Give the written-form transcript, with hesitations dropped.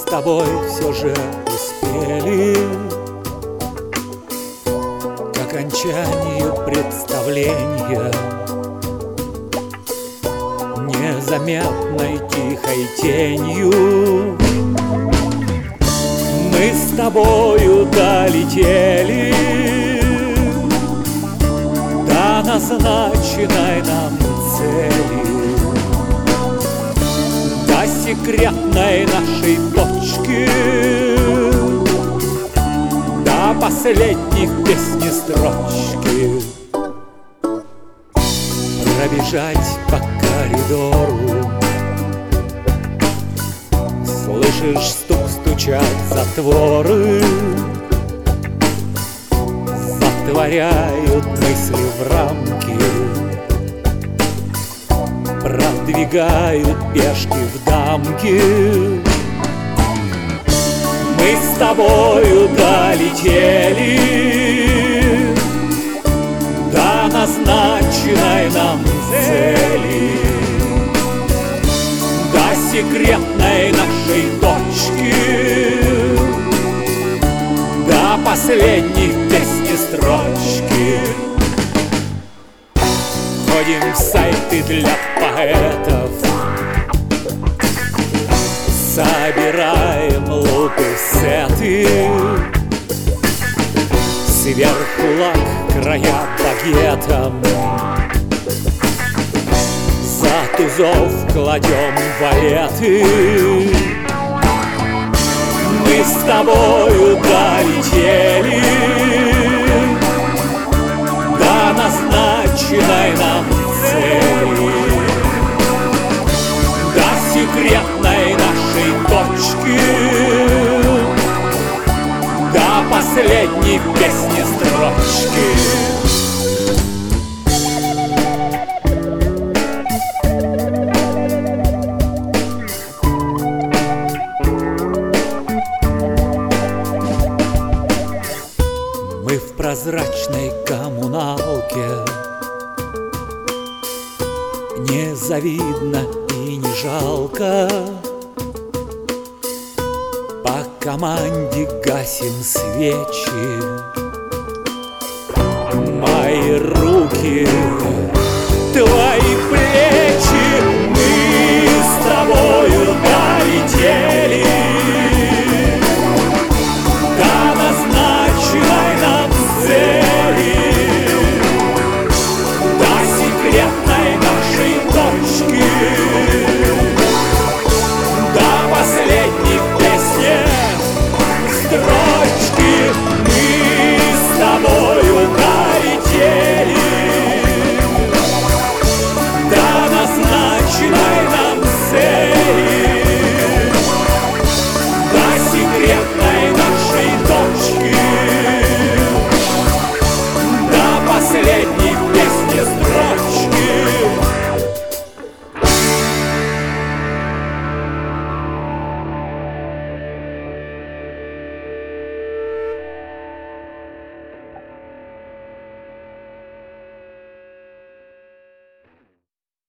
тобой все же успели к окончанию представления незаметной тихой тенью. Мы с тобою долетели до назначенной нам цели, до секретной нашей точки, до последней в песне строчки. Пробежать по коридору, слышишь, стук стучат затворы, затворяют мысли в рамки, продвигают пешки в дамки. Мы с тобою долетели до назначенной нам цели, до секретной нашей точки, до последней в песне строчки. Ходим в сайты для поэтов, собираем лупы в сеты, сверху лак, края багетом, за тузов кладем валеты. Мы с тобою долетели до назначенной нам цели, до секретной нашей точки, до последней в песне строчки. Мы в прозрачной коммуналке, не завидно и не жалко, по команде гасим свечи. Мои руки, твои